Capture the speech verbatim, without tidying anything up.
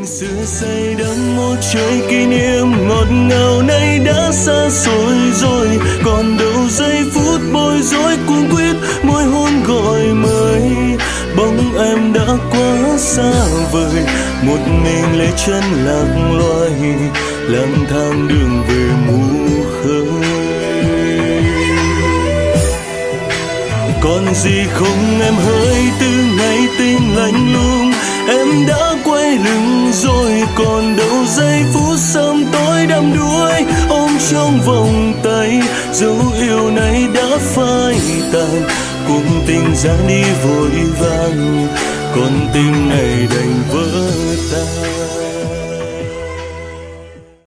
Tình xưa say đắm một chuỗi kỷ niệm ngọt ngào nay đã xa xôi rồi, còn đâu giây phút bối rối cuống quýt môi hôn gọi mời. Bóng em đã quá xa vời, một mình lê chân lạc loài, lang thang đường về mù khơi. Còn gì không em hỡi, từ ngày tình lạnh lùng em đã quay lưng rồi, còn đâu giây phút sớm tối đắm đuối ôm trong vòng tay. Dấu yêu này đã phai tàn, cuộc tình ra đi vội vàng, còn tình này đành vỡ tan.